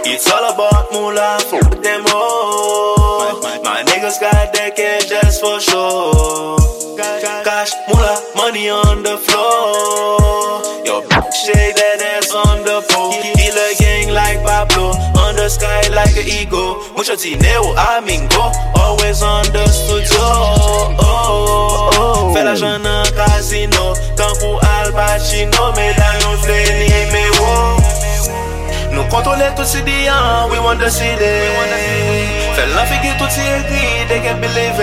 It's all about moolah, fuck them all. My niggas got that cash, that's for sure. Cash, moolah, money on the floor. Your bitch shake that ass on the pole. Kill a gang like Pablo, on the sky like an eagle. Mucho dinero, amigo, always on the studio. Fais l'argent dans casino, Campo Al Pacino, médaillon flé ni méwo. Nous contrôler tout ce diant, we want the city. Fais l'enfiguer tout ce écrit, they can't believe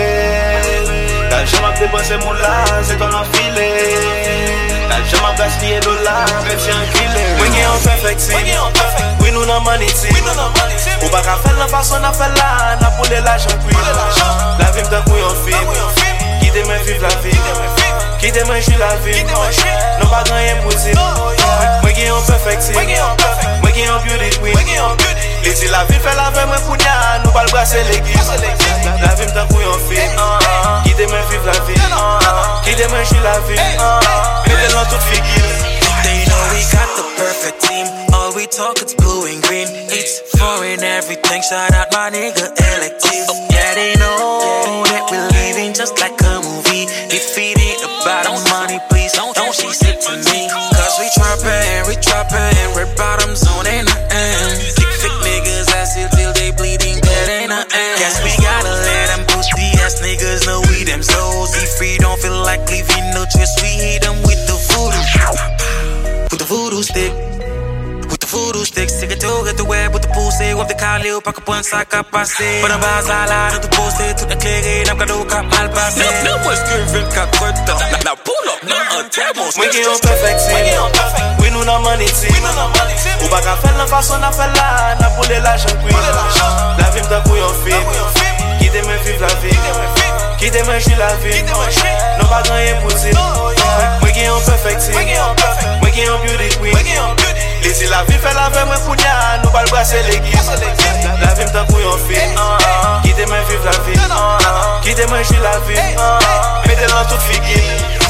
it. L'argent m'a dépensé moula, c'est ton enfilé. L'argent m'a gaspillé dollars, même si un killer. We get on perfect team, we know no money team. Ou pas qu'à faire la façon à faire là, n'a pour l'argent puis. La vie m't'a couille en film, quittez moi vivre la vie. Quittez moi j'suis la vie, non pas gagner pour dire. We get on perfect team, we get on beauty queen. Laissez la vie fait la vie, moi pour dia, nous pas le brasser l'église. La vie m't'a couille en film, quittez moi vivre la vie. Quittez moi j'suis la vie, mettez-le tout figure. They know we got the perfect team. All we talk is blue and green. It's foreign everything. Shout out my nigga Elective. Yeah, they know that we're living just like a movie. If it ain't about our money, please don't she sit to me. Cause we trappin', we're bottoms on ain't nothing. Kick fake niggas ass till they bleeding, that ain't nothing. Guess we gotta let them pussy ass niggas know we them souls. If we don't feel like leaving no choice, we hit them with the voodoo. With the voodoo stick, with the voodoo stick. Stick it to get the web with the pussy. With the Khalil, pack up one sack up, pass it. But I'm bazala, the pussy to the clear. I'm gonna cut my pass it. No one's giving cut quarter. Now pull up, now table. We get on perfect team, we know no money team. Ou pas qu'à faire la façon à faire là, n'a pour l'argent puis. La vie m't'a couille en film, quittez moi vivre la vie. Quittez moi j'suis la vie, non pas gagner pour dire. We get on perfect team, we get on beauty queen. Laissez la vie fait la vie, moi pour dia, nous pas le brasser l'église. La vie m't'a couille en film, quittez moi vivre la vie. Quittez moi j'suis la vie, mettez-le tout figure.